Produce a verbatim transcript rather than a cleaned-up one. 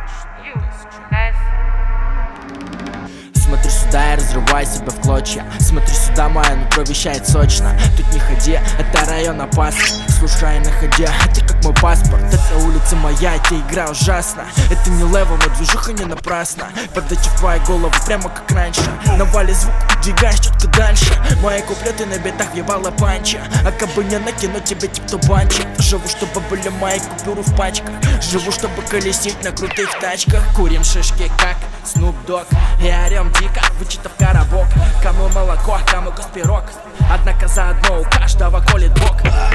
Смотри сюда и разрывай себя в клочья. Смотри сюда, моя нутро вещает сочно. Тут не ходи, это район опасный. Слушай на ходе, это как мой паспорт. Это улица моя, эта игра ужасна. Это не лево, но движуха не напрасно. Подача в твою голову прямо как раньше. Навали звук, двигаешь чутка дальше. Мои куплеты на битах въебала панча. А кабы не накину тебе тип то банчик. Живу, чтобы были мои купюры в пачках. Живу, чтобы колесить на крутых тачках. Курим шишки, как Snoop Dogg. И орем дико, вычитав коробок. Кому молоко, кому коспирок. Однако заодно у каждого колет бок.